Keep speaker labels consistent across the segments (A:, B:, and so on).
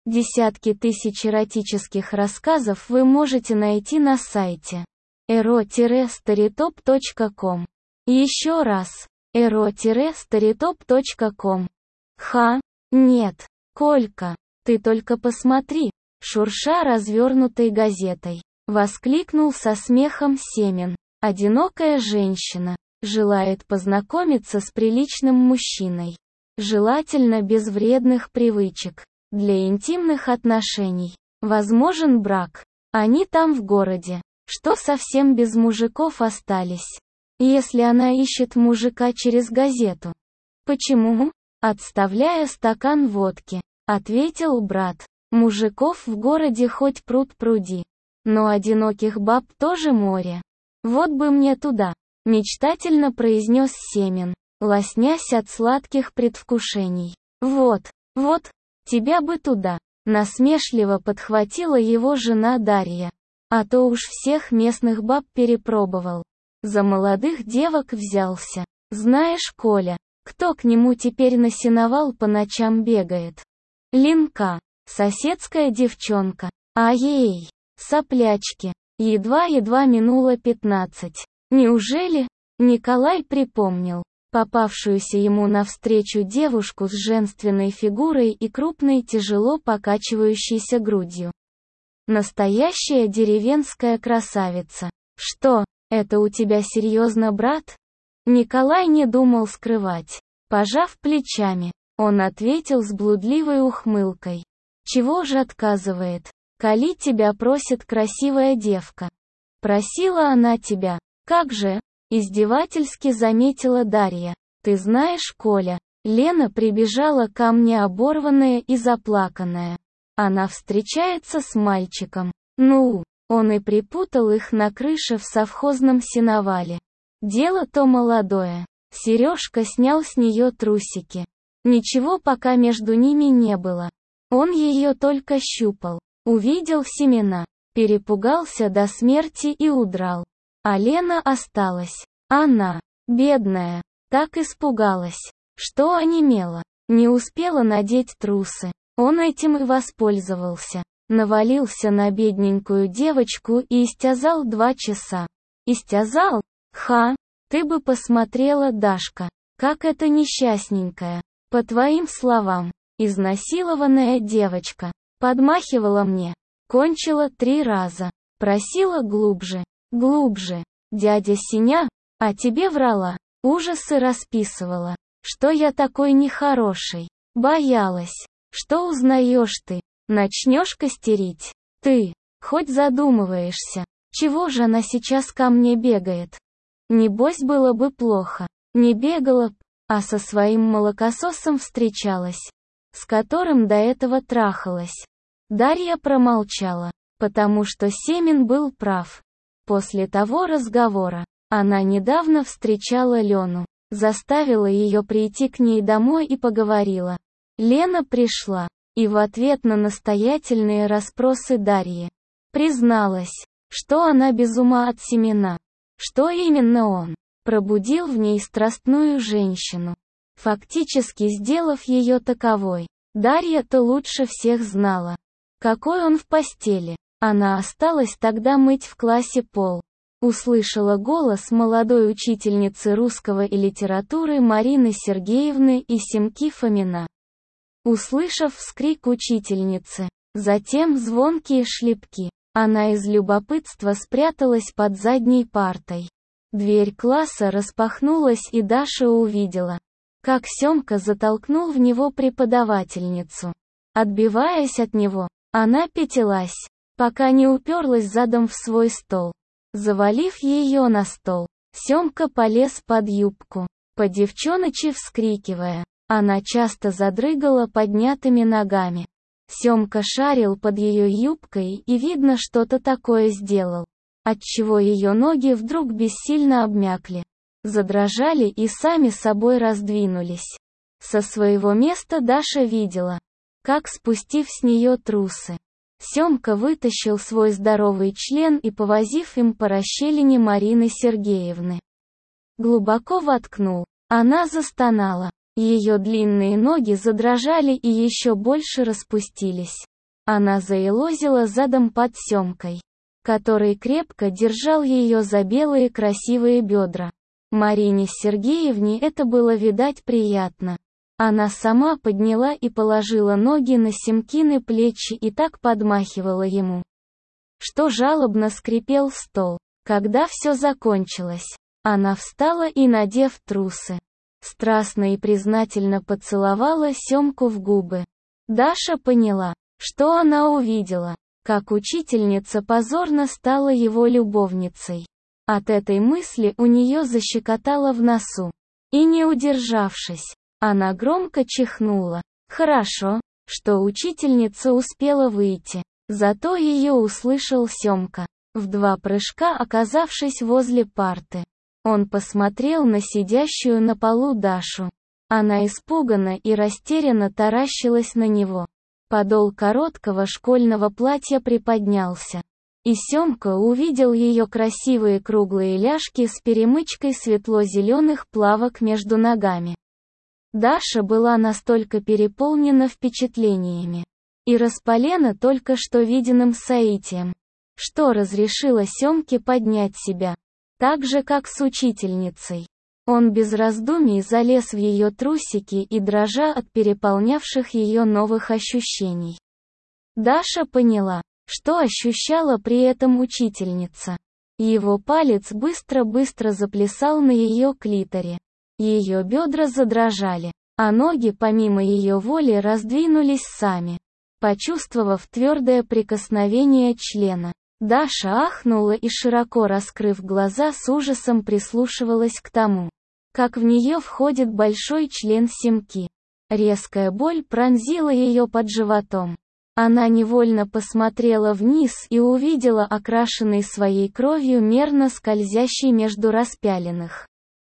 A: Десятки тысяч эротических рассказов вы можете найти на сайте ero-storytop.com. Еще раз. ero-storytop.com. Нет. Колька, ты только посмотри, шурша развернутой газетой. Воскликнул со смехом Семен. Одинокая женщина желает познакомиться с приличным мужчиной. Желательно без вредных привычек. Для интимных отношений. Возможен брак. Они там в городе. Что совсем без мужиков остались? Если она ищет мужика через газету. Почему? Отставляя стакан водки, ответил брат. Мужиков в городе хоть пруд пруди. Но одиноких баб тоже море. Вот бы мне туда, мечтательно произнес Семен, лоснясь от сладких предвкушений. Вот, тебя бы туда, насмешливо подхватила его жена Дарья. А то уж всех местных баб перепробовал. За молодых девок взялся. Знаешь, Коля, кто к нему теперь на сеновал по ночам бегает? Ленка, соседская девчонка. Ай-ей, соплячки. Едва-едва минуло 15. Неужели? Николай припомнил попавшуюся ему навстречу девушку с женственной фигурой и крупной тяжело покачивающейся грудью. Настоящая деревенская красавица. Что, это у тебя серьезно, брат? Николай не думал скрывать. Пожав плечами, он ответил с блудливой ухмылкой. Чего же отказывает? Коли тебя просит красивая девка. Просила она тебя. Как же? Издевательски заметила Дарья. Ты знаешь, Коля, Лена прибежала ко мне оборванная и заплаканная. Она встречается с мальчиком. Ну, он и припутал их на крыше в совхозном сеновале. Дело-то молодое. Сережка снял с нее трусики. Ничего пока между ними не было. Он ее только щупал. Увидел семена. Перепугался до смерти и удрал. А Лена осталась. Она, бедная, так испугалась, что онемела. Не успела надеть трусы. Он этим и воспользовался. Навалился на бедненькую девочку и истязал 2 часа. Истязал? Ты бы посмотрела, Дашка, как это несчастненькая. По твоим словам, изнасилованная девочка. Подмахивала мне. Кончила 3 раза. Просила глубже. Глубже. Дядя Сеня, а тебе врала. Ужасы расписывала. Что я такой нехороший. Боялась. Что узнаешь ты? Начнешь костерить. Ты, хоть задумываешься, чего же она сейчас ко мне бегает? Небось было бы плохо. Не бегала б, а со своим молокососом встречалась. С которым до этого трахалась. Дарья промолчала, потому что Семен был прав. После того разговора, она недавно встречала Лену, заставила ее прийти к ней домой и поговорила. Лена пришла, и в ответ на настоятельные расспросы Дарьи, призналась, что она без ума от Семена. Что именно он пробудил в ней страстную женщину, фактически сделав ее таковой. Дарья-то лучше всех знала, какой он в постели. Она осталась тогда мыть в классе пол. Услышала голос молодой учительницы русского и литературы Марины Сергеевны и Семки Фомина. Услышав вскрик учительницы, затем звонкие шлепки, она из любопытства спряталась под задней партой. Дверь класса распахнулась, и Даша увидела, как Семка затолкнул в него преподавательницу. Отбиваясь от него, она пятилась, пока не уперлась задом в свой стол. Завалив ее на стол, Семка полез под юбку, по девчоночи вскрикивая. Она часто задрыгала поднятыми ногами. Семка шарил под ее юбкой и, видно, что-то такое сделал, отчего ее ноги вдруг бессильно обмякли, задрожали и сами собой раздвинулись. Со своего места Даша видела, как, спустив с нее трусы, Семка вытащил свой здоровый член и, повозив им по расщелине Марины Сергеевны, глубоко воткнул. Она застонала. Ее длинные ноги задрожали и еще больше распустились. Она заелозила задом под Семкой, который крепко держал ее за белые красивые бедра. Марине Сергеевне это было, видать, приятно. Она сама подняла и положила ноги на Семкины плечи и так подмахивала ему, что жалобно скрипел стол. Когда все закончилось, она встала и, надев трусы, страстно и признательно поцеловала Семку в губы. Даша поняла, что она увидела, как учительница позорно стала его любовницей. От этой мысли у нее защекотало в носу. И не удержавшись, она громко чихнула. Хорошо, что учительница успела выйти, зато ее услышал Семка, в 2 прыжка оказавшись возле парты. Он посмотрел на сидящую на полу Дашу. Она испуганно и растерянно таращилась на него. Подол короткого школьного платья приподнялся, и Семка увидел ее красивые круглые ляжки с перемычкой светло-зеленых плавок между ногами. Даша была настолько переполнена впечатлениями и распалена только что виденным соитием, что разрешила Семке поднять себя, так же как с учительницей. Он без раздумий залез в ее трусики и, дрожа от переполнявших ее новых ощущений, Даша поняла, что ощущала при этом учительница. Его палец быстро-быстро заплясал на ее клиторе. Ее бедра задрожали, а ноги помимо ее воли раздвинулись сами. Почувствовав твердое прикосновение члена, Даша ахнула и, широко раскрыв глаза, с ужасом прислушивалась к тому, как в нее входит большой член Семки. Резкая боль пронзила ее под животом. Она невольно посмотрела вниз и увидела окрашенный своей кровью мерно скользящий между распяленных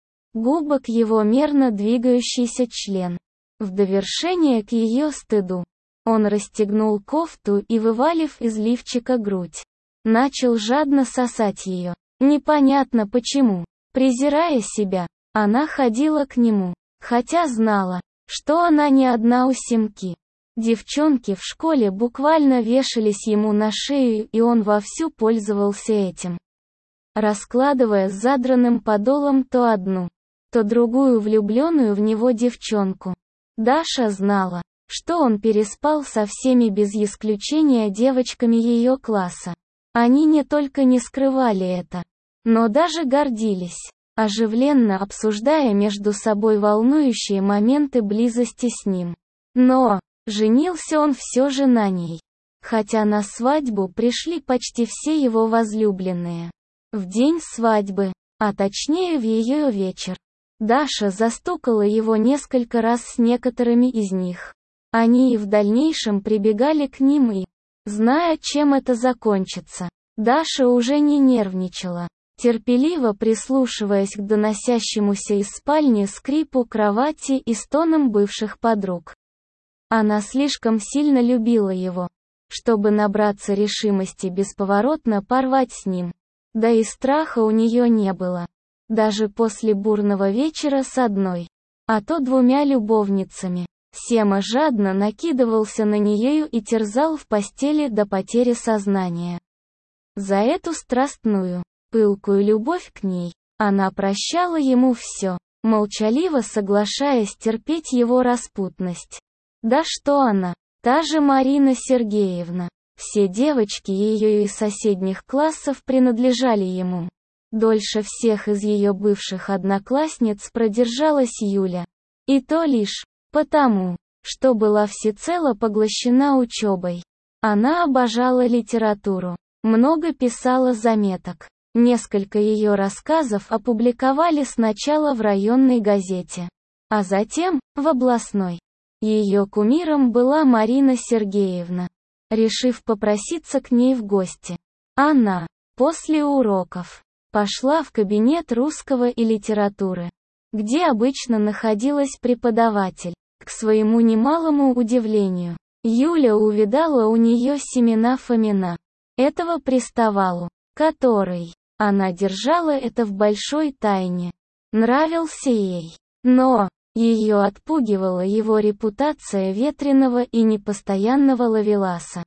A: губок его мерно двигающийся член. В довершение к ее стыду, он расстегнул кофту и, вывалив из лифчика грудь, начал жадно сосать ее. Непонятно почему, презирая себя, она ходила к нему, хотя знала, что она не одна у Семки. Девчонки в школе буквально вешались ему на шею, и он вовсю пользовался этим, раскладывая с задранным подолом то одну, то другую влюбленную в него девчонку. Даша знала, что он переспал со всеми без исключения девочками ее класса. Они не только не скрывали это, но даже гордились, оживленно обсуждая между собой волнующие моменты близости с ним. Но женился он все же на ней, хотя на свадьбу пришли почти все его возлюбленные. В день свадьбы, а точнее в ее вечер, Даша застукала его несколько раз с некоторыми из них. Они и в дальнейшем прибегали к ним и, зная, чем это закончится, Даша уже не нервничала, терпеливо прислушиваясь к доносящемуся из спальни скрипу кровати и стонам бывших подруг. Она слишком сильно любила его, чтобы набраться решимости бесповоротно порвать с ним. Да и страха у нее не было. Даже после бурного вечера с одной, а то 2 любовницами, Сема жадно накидывался на нее и терзал в постели до потери сознания. За эту страстную, пылкую любовь к ней, она прощала ему все, молчаливо соглашаясь терпеть его распутность. Да что она, та же Марина Сергеевна. Все девочки ее из соседних классов принадлежали ему. Дольше всех из ее бывших одноклассниц продержалась Юля. И то лишь потому, что была всецело поглощена учебой. Она обожала литературу, много писала заметок. Несколько ее рассказов опубликовали сначала в районной газете, а затем в областной. Ее кумиром была Марина Сергеевна. Решив попроситься к ней в гости, она, после уроков, пошла в кабинет русского и литературы, где обычно находилась преподаватель. К своему немалому удивлению, Юля увидала у нее Семена Фомина, этого приставалу, который, она держала это в большой тайне, нравился ей. Но ее отпугивала его репутация ветреного и непостоянного ловеласа.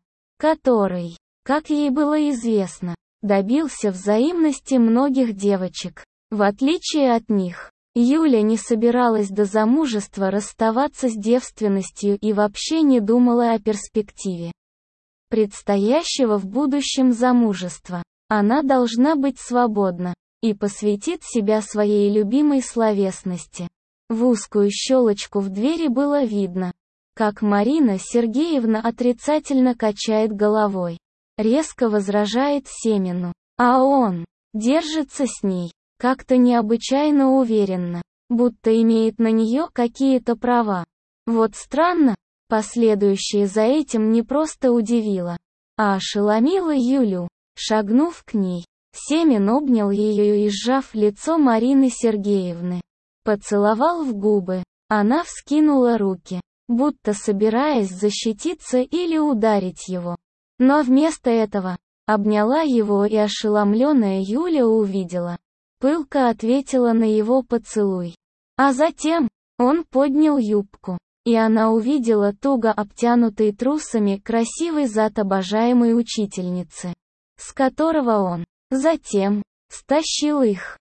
A: который, как ей было известно, добился взаимности многих девочек. В отличие от них, Юля не собиралась до замужества расставаться с девственностью и вообще не думала о перспективе предстоящего в будущем замужества. Она должна быть свободна и посвятит себя своей любимой словесности. В узкую щелочку в двери было видно, как Марина Сергеевна отрицательно качает головой, резко возражает Семену, а он держится с ней как-то необычайно уверенно, будто имеет на нее какие-то права. Вот странно, последующее за этим не просто удивило, а ошеломило Юлю. Шагнув к ней, Семен обнял ее и, сжав лицо Марины Сергеевны, поцеловал в губы. Она вскинула руки, будто собираясь защититься или ударить его. Но вместо этого, обняла его, и ошеломленная Юля увидела, пылко ответила на его поцелуй. А затем, он поднял юбку, и она увидела туго обтянутый трусами красивый зад обожаемой учительницы, с которого он затем стащил их.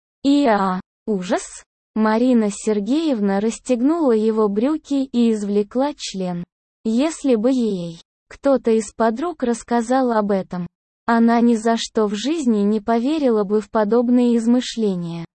A: Ужас! Марина Сергеевна расстегнула его брюки и извлекла член. Если бы ей кто-то из подруг рассказал об этом, она ни за что в жизни не поверила бы в подобные измышления.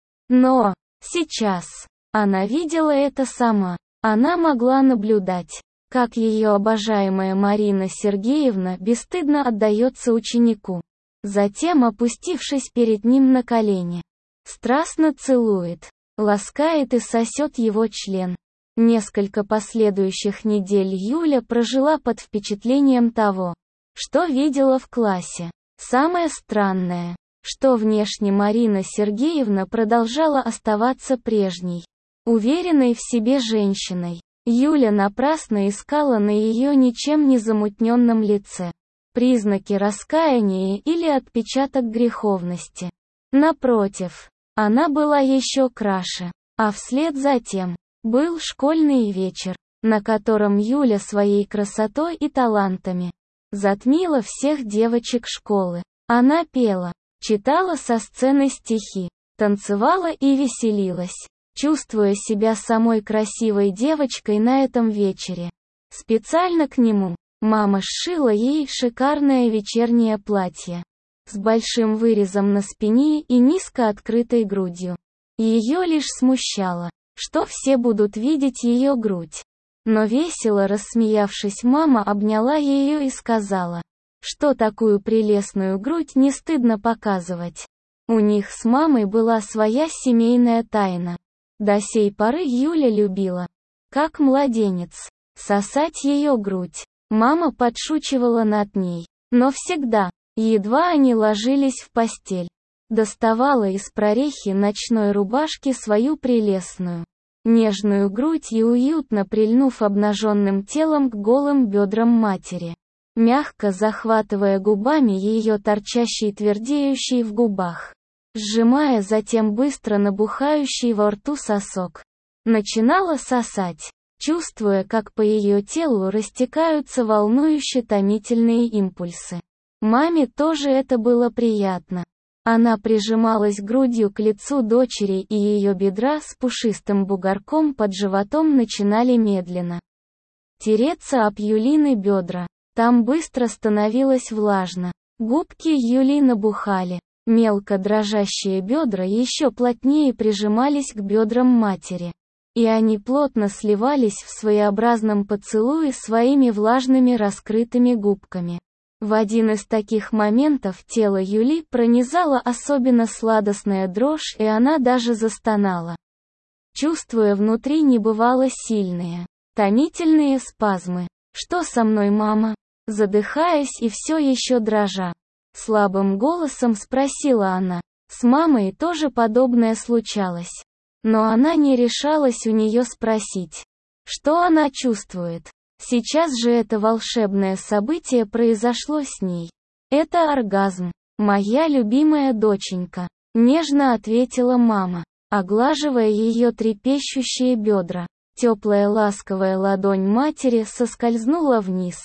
A: Но сейчас она видела это сама. Она могла наблюдать, как ее обожаемая Марина Сергеевна бесстыдно отдается ученику, затем, опустившись перед ним на колени, страстно целует, ласкает и сосет его член. Несколько последующих недель Юля прожила под впечатлением того, что видела в классе. Самое странное, что внешне Марина Сергеевна продолжала оставаться прежней, уверенной в себе женщиной. Юля напрасно искала на ее ничем не замутненном лице признаки раскаяния или отпечаток греховности. Напротив, она была еще краше. А вслед за тем был школьный вечер, на котором Юля своей красотой и талантами затмила всех девочек школы. Она пела, читала со сцены стихи, танцевала и веселилась, чувствуя себя самой красивой девочкой на этом вечере. Специально к нему мама сшила ей шикарное вечернее платье с большим вырезом на спине и низко открытой грудью. Ее лишь смущало, что все будут видеть ее грудь. Но весело рассмеявшись, мама обняла ее и сказала, что такую прелестную грудь не стыдно показывать. У них с мамой была своя семейная тайна. До сей поры Юля любила, как младенец, сосать ее грудь. Мама подшучивала над ней, но всегда, едва они ложились в постель, доставала из прорехи ночной рубашки свою прелестную, нежную грудь и, уютно прильнув обнаженным телом к голым бедрам матери, мягко захватывая губами ее торчащий твердеющий в губах, сжимая затем быстро набухающий во рту сосок, начинала сосать, чувствуя, как по ее телу растекаются волнующе томительные импульсы. Маме тоже это было приятно. Она прижималась грудью к лицу дочери, и ее бедра с пушистым бугорком под животом начинали медленно тереться об Юлины бедра. Там быстро становилось влажно. Губки Юли набухали. Мелко дрожащие бедра еще плотнее прижимались к бедрам матери. И они плотно сливались в своеобразном поцелуе своими влажными раскрытыми губками. В один из таких моментов тело Юли пронизала особенно сладостная дрожь, и она даже застонала, чувствуя внутри небывало сильные, томительные спазмы. «Что со мной, мама?» Задыхаясь и все еще дрожа, слабым голосом спросила она. С мамой тоже подобное случалось. Но она не решалась у нее спросить, что она чувствует. Сейчас же это волшебное событие произошло с ней. «Это оргазм, моя любимая доченька», — нежно ответила мама, оглаживая ее трепещущие бедра. Теплая ласковая ладонь матери соскользнула вниз,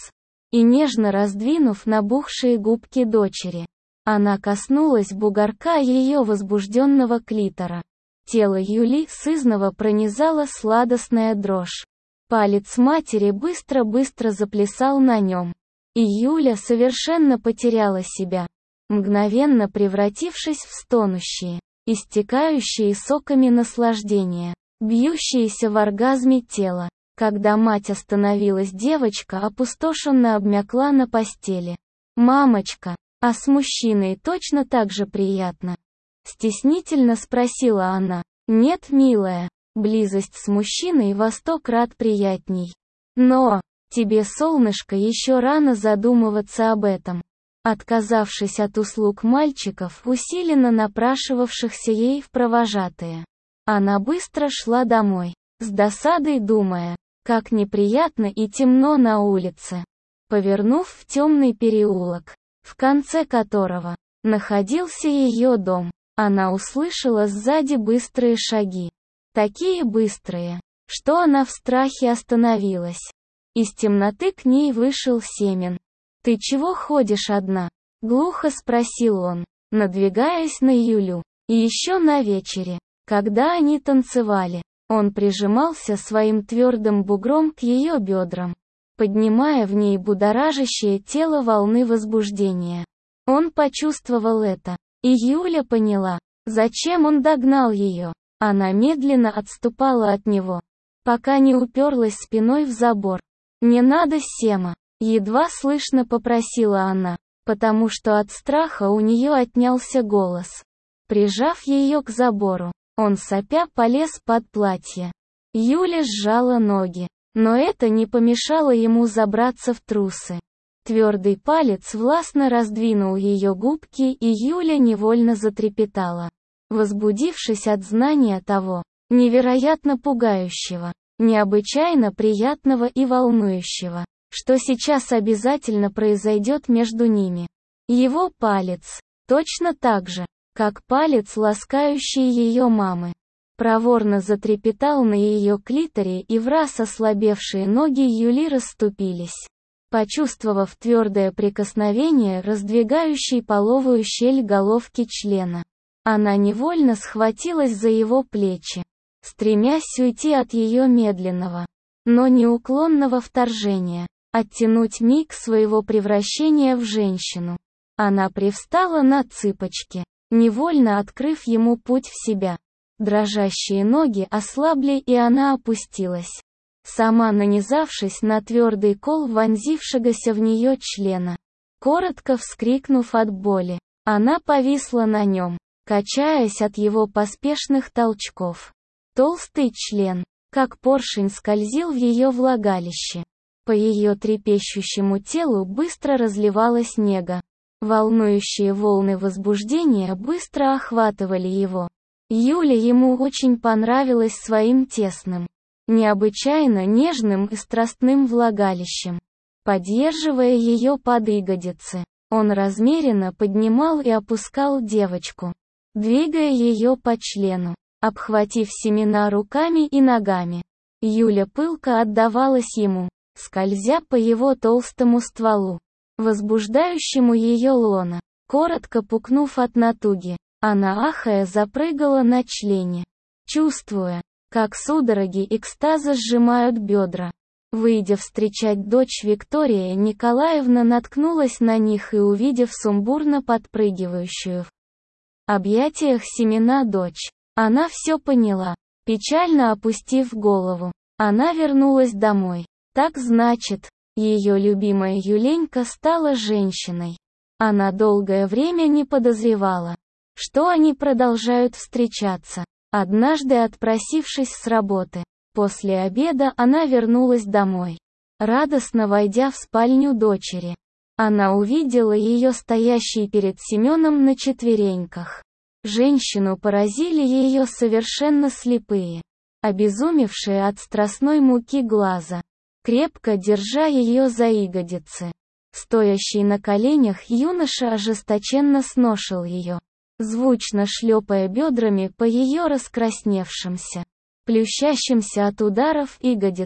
A: и нежно раздвинув набухшие губки дочери, она коснулась бугорка ее возбужденного клитора. Тело Юли сызново пронизала сладостная дрожь. Палец матери быстро-быстро заплясал на нем. И Юля совершенно потеряла себя, мгновенно превратившись в стонущие, истекающие соками наслаждения, бьющиеся в оргазме тело. Когда мать остановилась, девочка опустошенно обмякла на постели. «Мамочка, а с мужчиной точно так же приятно?» Стеснительно спросила она. «Нет, милая, близость с мужчиной во 100 крат приятней. Но, тебе, солнышко, еще рано задумываться об этом». Отказавшись от услуг мальчиков, усиленно напрашивавшихся ей в провожатые, она быстро шла домой, с досадой думая, как неприятно и темно на улице. Повернув в темный переулок, в конце которого находился ее дом, она услышала сзади быстрые шаги. Такие быстрые, что она в страхе остановилась. Из темноты к ней вышел Семен. «Ты чего ходишь одна?» — глухо спросил он, надвигаясь на Юлю. И еще на вечере, когда они танцевали, он прижимался своим твердым бугром к ее бедрам, поднимая в ней будоражащее тело волны возбуждения. Он почувствовал это, и Юля поняла, зачем он догнал ее. Она медленно отступала от него, пока не уперлась спиной в забор. «Не надо, Сема!» — едва слышно попросила она, потому что от страха у нее отнялся голос. Прижав ее к забору, он сопя полез под платье. Юля сжала ноги, но это не помешало ему забраться в трусы. Твердый палец властно раздвинул ее губки, и Юля невольно затрепетала, возбудившись от знания того, невероятно пугающего, необычайно приятного и волнующего, что сейчас обязательно произойдет между ними. Его палец, точно так же, как палец ласкающий ее мамы, проворно затрепетал на ее клиторе, и враз ослабевшие ноги Юли расступились, почувствовав твердое прикосновение, раздвигающей половую щель головки члена. Она невольно схватилась за его плечи, стремясь уйти от ее медленного, но неуклонного вторжения, оттянуть миг своего превращения в женщину. Она привстала на цыпочки, невольно открыв ему путь в себя. Дрожащие ноги ослабли, и она опустилась, сама нанизавшись на твердый кол вонзившегося в нее члена. Коротко вскрикнув от боли, она повисла на нем, качаясь от его поспешных толчков. Толстый член, как поршень, скользил в ее влагалище. По ее трепещущему телу быстро разливалась нега. Волнующие волны возбуждения быстро охватывали его. Юля ему очень понравилась своим тесным, необычайно нежным и страстным влагалищем. Поддерживая ее под ягодицы, он размеренно поднимал и опускал девочку, двигая ее по члену, обхватив семена руками и ногами. Юля пылко отдавалась ему, скользя по его толстому стволу, возбуждающему ее лона. Коротко пукнув от натуги, она ахая запрыгала на члене, чувствуя, как судороги экстаза сжимают бедра. Выйдя встречать дочь, Виктория Николаевна наткнулась на них и, увидев сумбурно подпрыгивающую в объятиях семена дочь, она все поняла. Печально опустив голову, она вернулась домой. Так значит, ее любимая Юленька стала женщиной. Она долгое время не подозревала, что они продолжают встречаться. Однажды, отпросившись с работы, после обеда она вернулась домой. Радостно войдя в спальню дочери, она увидела ее стоящей перед Семеном на четвереньках. Женщину поразили ее совершенно слепые, обезумевшие от страстной муки глаза, крепко держа ее за ягодицы. Стоящий на коленях юноша ожесточенно сношил ее, звучно шлепая бедрами по ее раскрасневшимся, плющащимся от ударов ягодицам.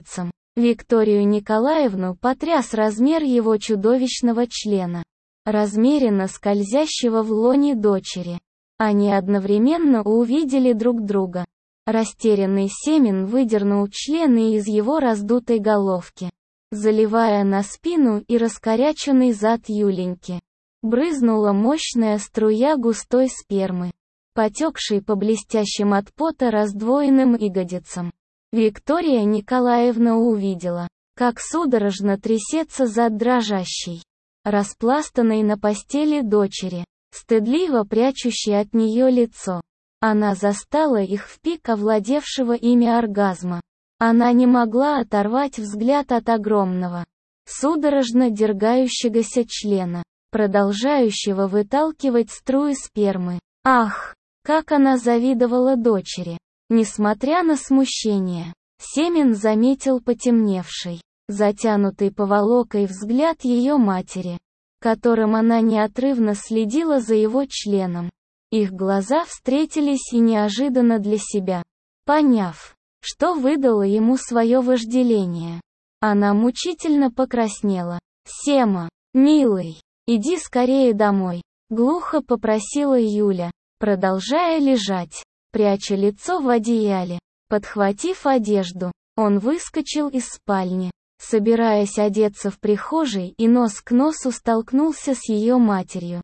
A: Викторию Николаевну потряс размер его чудовищного члена, размеренно скользящего в лоне дочери. Они одновременно увидели друг друга. Растерянный Семен выдернул члены из его раздутой головки, заливая на спину и раскоряченный зад Юленьки. Брызнула мощная струя густой спермы, потекшей по блестящим от пота раздвоенным ягодицам. Виктория Николаевна увидела, как судорожно трясется зад дрожащей, распластанной на постели дочери, стыдливо прячущей от нее лицо. Она застала их в пик овладевшего ими оргазма. Она не могла оторвать взгляд от огромного, судорожно дергающегося члена, продолжающего выталкивать струи спермы. Ах, как она завидовала дочери! Несмотря на смущение, Семен заметил потемневший, затянутый поволокой взгляд ее матери, которым она неотрывно следила за его членом. Их глаза встретились и неожиданно для себя, поняв, что выдало ему свое вожделение, она мучительно покраснела. «Сема, милый, иди скорее домой», — глухо попросила Юля, продолжая лежать, пряча лицо в одеяле. Подхватив одежду, он выскочил из спальни, собираясь одеться в прихожей, и нос к носу столкнулся с ее матерью.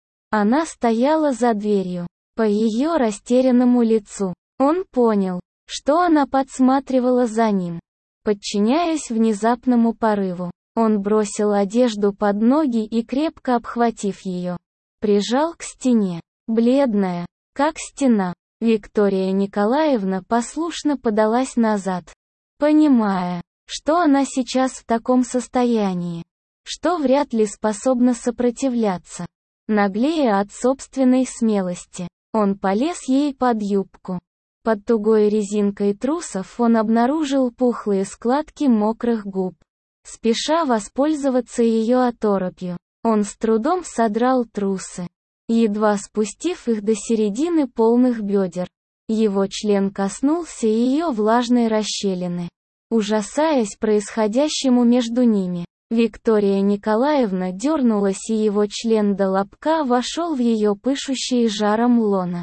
A: Она стояла за дверью. По ее растерянному лицу, он понял, что она подсматривала за ним. Подчиняясь внезапному порыву, он бросил одежду под ноги и, крепко обхватив ее, прижал к стене. Бледная, как стена, Виктория Николаевна послушно подалась назад, понимая, что она сейчас в таком состоянии, что вряд ли способна сопротивляться. Наглея от собственной смелости, он полез ей под юбку. Под тугой резинкой трусов он обнаружил пухлые складки мокрых губ. Спеша воспользоваться ее оторопью, он с трудом содрал трусы, едва спустив их до середины полных бедер. Его член коснулся ее влажной расщелины. Ужасаясь происходящему между ними, Виктория Николаевна дернулась, и его член до лобка вошел в ее пышущие жаром лоно.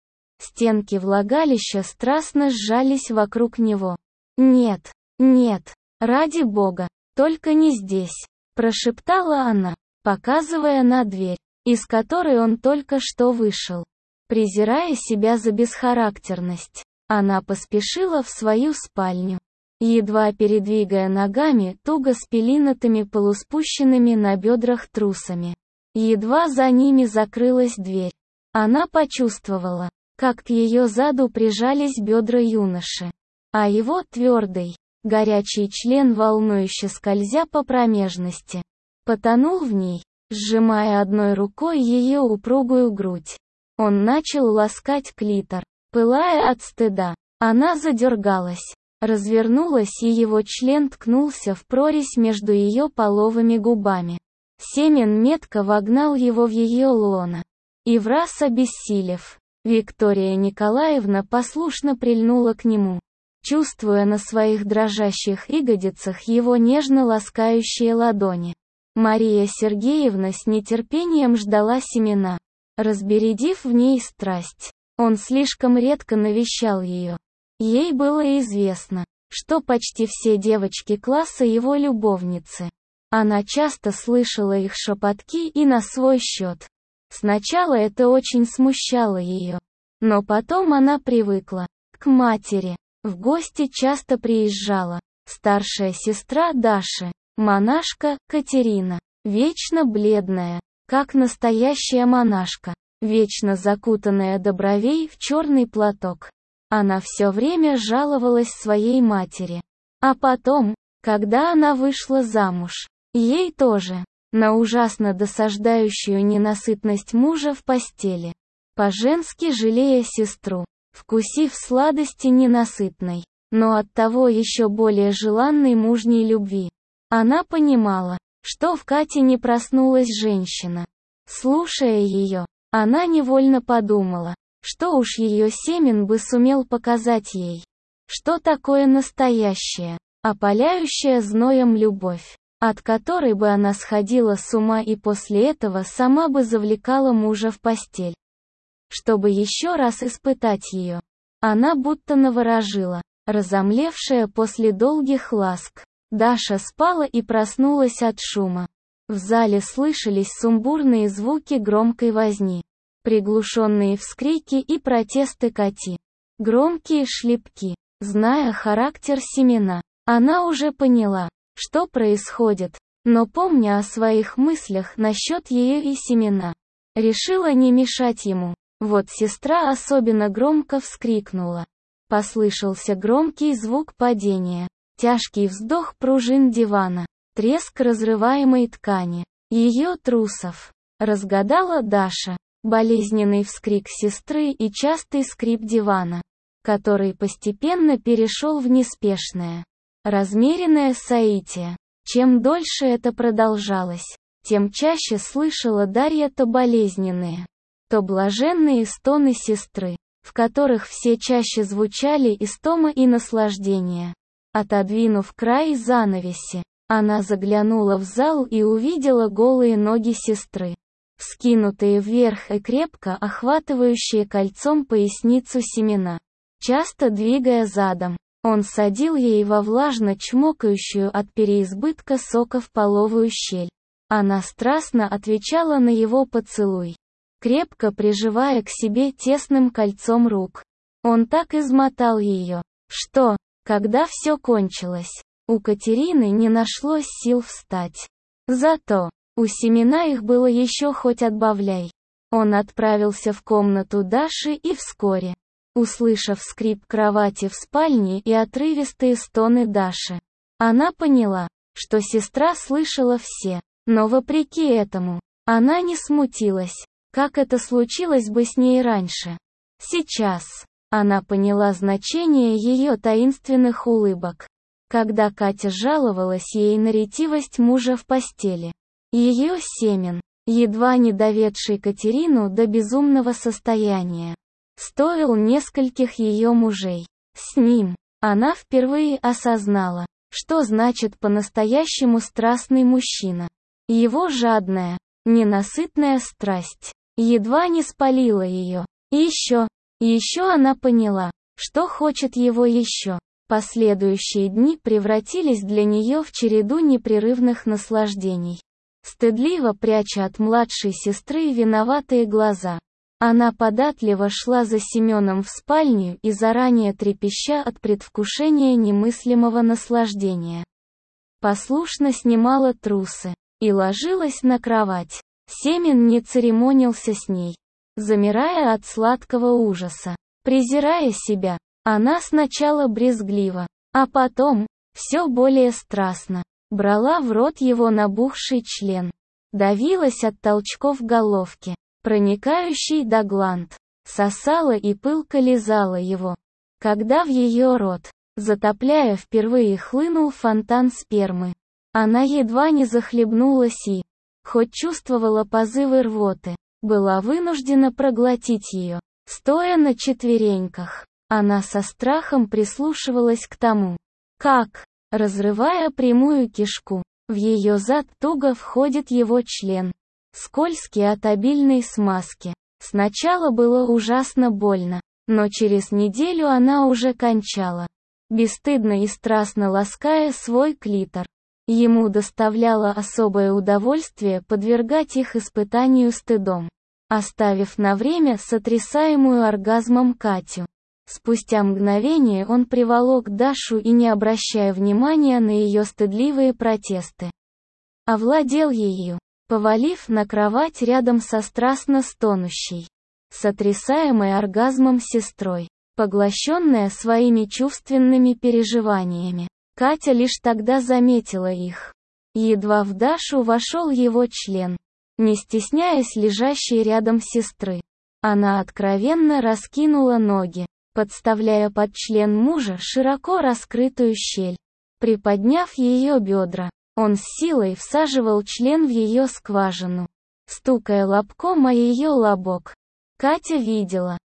A: Стенки влагалища страстно сжались вокруг него. «Нет, нет, ради Бога, только не здесь», — прошептала она, показывая на дверь, из которой он только что вышел. Презирая себя за бесхарактерность, она поспешила в свою спальню, едва передвигая ногами, туго спеленатыми полуспущенными на бедрах трусами. Едва за ними закрылась дверь, она почувствовала, как к ее заду прижались бедра юноши, а его твердый, горячий член, волнующе скользя по промежности, потонул в ней, сжимая одной рукой ее упругую грудь. Он начал ласкать клитор, пылая от стыда. Она задергалась, развернулась, и его член ткнулся в прорезь между ее половыми губами. Семен метко вогнал его в ее лоно. И враз обессилев, Виктория Николаевна послушно прильнула к нему, чувствуя на своих дрожащих ягодицах его нежно ласкающие ладони. Мария Сергеевна с нетерпением ждала Семена, разбередив в ней страсть. Он слишком редко навещал ее. Ей было известно, что почти все девочки класса его любовницы. Она часто слышала их шепотки и на свой счет. Сначала это очень смущало ее, но потом она привыкла. К матери в гости часто приезжала старшая сестра Даши, монашка Катерина, вечно бледная, как настоящая монашка, вечно закутанная до бровей в черный платок. Она все время жаловалась своей матери. А потом, когда она вышла замуж, ей тоже, на ужасно досаждающую ненасытность мужа в постели, по-женски жалея сестру, вкусив сладости ненасытной, но оттого еще более желанной мужней любви. Она понимала, что в Кате не проснулась женщина. Слушая ее, она невольно подумала, что уж ее Семен бы сумел показать ей, что такое настоящее. опаляющая зноем любовь, от которой бы она сходила с ума и после этого сама бы завлекала мужа в постель. Чтобы еще раз испытать ее, она будто наворожила, разомлевшая после долгих ласк. Даша спала и проснулась от шума. В зале слышались сумбурные звуки громкой возни, приглушенные вскрики и протесты Кати, громкие шлепки. Зная характер Семена, она уже поняла, что происходит, но помня о своих мыслях насчет ее и Семена, решила не мешать ему. Вот сестра особенно громко вскрикнула. Послышался громкий звук падения, тяжкий вздох пружин дивана, треск разрываемой ткани, ее трусов. Разгадала Даша, болезненный вскрик сестры и частый скрип дивана, который постепенно перешел в неспешное, размеренное соитие. Чем дольше это продолжалось, тем чаще слышала Дарья то болезненные, то блаженные стоны сестры, в которых все чаще звучали истома и наслаждение. Отодвинув край занавеси, она заглянула в зал и увидела голые ноги сестры, вскинутые вверх и крепко охватывающие кольцом поясницу Семена. Часто двигая задом, он садил ей во влажно чмокающую от переизбытка сока в половую щель. Она страстно отвечала на его поцелуй, крепко прижимая к себе тесным кольцом рук. Он так измотал ее, что, когда все кончилось, у Катерины не нашлось сил встать. Зато, у Семена их было еще хоть отбавляй. Он отправился в комнату Даши и вскоре, услышав скрип кровати в спальне и отрывистые стоны Даши, она поняла, что сестра слышала все, но вопреки этому, она не смутилась, как это случилось бы с ней раньше. Сейчас, она поняла значение ее таинственных улыбок, когда Катя жаловалась ей на ретивость мужа в постели. Ее Семен, едва не доведший Катерину до безумного состояния, стоил нескольких ее мужей. С ним, она впервые осознала, что значит по-настоящему страстный мужчина. Его жадная, ненасытная страсть едва не спалила ее. И еще она поняла, что хочет его еще. Последующие дни превратились для нее в череду непрерывных наслаждений. Стыдливо пряча от младшей сестры виноватые глаза, она податливо шла за Семеном в спальню и заранее трепеща от предвкушения немыслимого наслаждения, послушно снимала трусы и ложилась на кровать. Семен не церемонился с ней, замирая от сладкого ужаса, презирая себя. Она сначала брезгливо, а потом, все более страстно, брала в рот его набухший член, давилась от толчков головки, проникающей до гланд, сосала и пылко лизала его. Когда в ее рот, затопляя впервые, хлынул фонтан спермы, она едва не захлебнулась и, хоть чувствовала позывы рвоты, была вынуждена проглотить ее. Стоя на четвереньках, она со страхом прислушивалась к тому, как, разрывая прямую кишку, в ее зад туго входит его член, скользкий от обильной смазки. Сначала было ужасно больно, но через неделю она уже кончала, бесстыдно и страстно лаская свой клитор. Ему доставляло особое удовольствие подвергать их испытанию стыдом, оставив на время сотрясаемую оргазмом Катю. Спустя мгновение он приволок Дашу и, не обращая внимания на ее стыдливые протесты, овладел ею, повалив на кровать рядом со страстно стонущей, сотрясаемой оргазмом сестрой, поглощенная своими чувственными переживаниями. Катя лишь тогда заметила их. Едва в Дашу вошел его член, не стесняясь лежащей рядом сестры, она откровенно раскинула ноги, подставляя под член мужа широко раскрытую щель. Приподняв ее бедра, он с силой всаживал член в ее скважину, стукая лобком о ее лобок. Катя видела,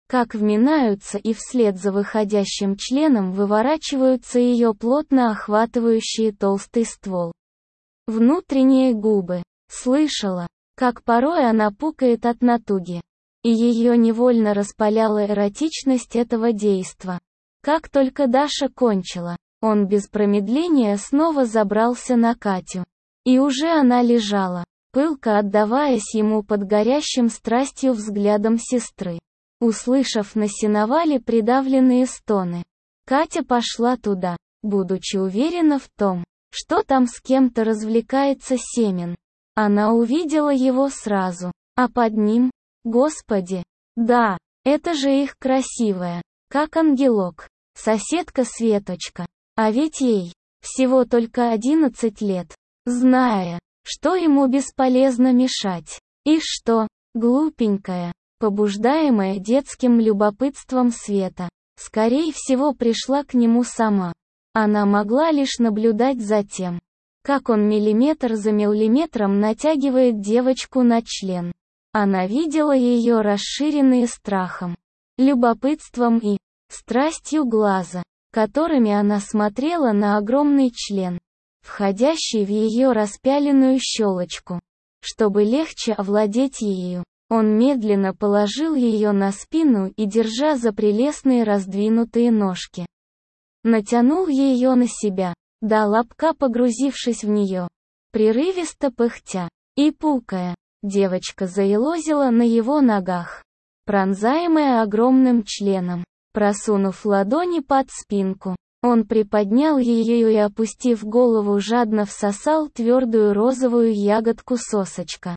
A: как вминаются и вслед за выходящим членом выворачиваются ее плотно охватывающие толстый ствол. Внутренние губы. Слышала, как порой она пукает от натуги. И ее невольно распаляла эротичность этого действа. Как только Даша кончила, он без промедления снова забрался на Катю. И уже она лежала, пылко отдаваясь ему под горящим страстью взглядом сестры. Услышав на сеновале придавленные стоны, Катя пошла туда, будучи уверена в том, что там с кем-то развлекается Семен. Она увидела его сразу, а под ним, господи, да, это же их красивая, как ангелок, соседка Светочка. А ведь ей всего только 11 лет, зная, что ему бесполезно мешать. И что, глупенькая, побуждаемая детским любопытством Света, скорее всего пришла к нему сама. Она могла лишь наблюдать за тем, как он миллиметр за миллиметром натягивает девочку на член. Она видела ее расширенные страхом, любопытством и страстью глаза, которыми она смотрела на огромный член, входящий в ее распяленную щелочку. Чтобы легче овладеть ею, он медленно положил ее на спину и, держа за прелестные раздвинутые ножки, натянул ее на себя, до лобка погрузившись в нее. Прерывисто пыхтя и пукая, девочка заелозила на его ногах, пронзаемая огромным членом. Просунув ладони под спинку, он приподнял ее и, опустив голову, жадно всосал твердую розовую ягодку сосочка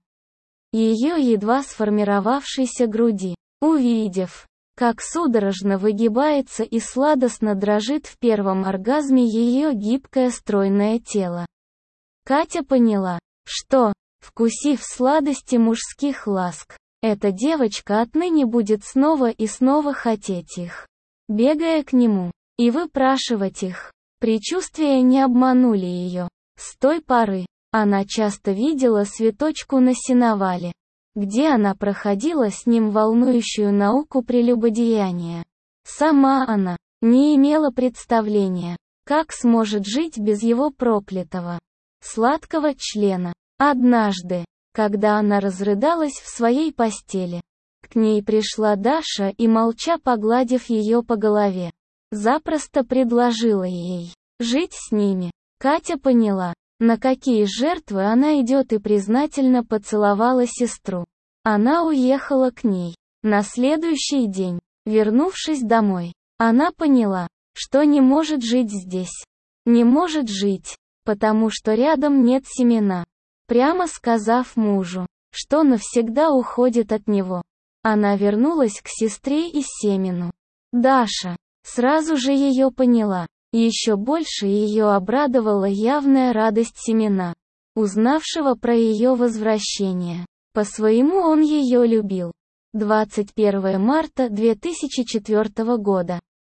A: ее едва сформировавшейся груди. Увидев, как судорожно выгибается и сладостно дрожит в первом оргазме ее гибкое стройное тело, Катя поняла, что, вкусив сладости мужских ласк, эта девочка отныне будет снова и снова хотеть их, бегая к нему, и выпрашивать их. Предчувствия не обманули ее. С той поры, она часто видела Светочку на сеновале, где она проходила с ним волнующую науку прелюбодеяния. Сама она не имела представления, как сможет жить без его проклятого, сладкого члена. Однажды, когда она разрыдалась в своей постели, к ней пришла Даша и, молча погладив ее по голове, запросто предложила ей жить с ними. Катя поняла, на какие жертвы она идет, и признательно поцеловала сестру. Она уехала к ней. На следующий день, вернувшись домой, она поняла, что не может жить здесь. Не может жить, потому что рядом нет Семена. Прямо сказав мужу, что навсегда уходит от него, она вернулась к сестре и Семену. Даша сразу же ее поняла. Еще больше ее обрадовала явная радость Семена, узнавшего про ее возвращение. По-своему он ее любил. 21 марта 2004 года.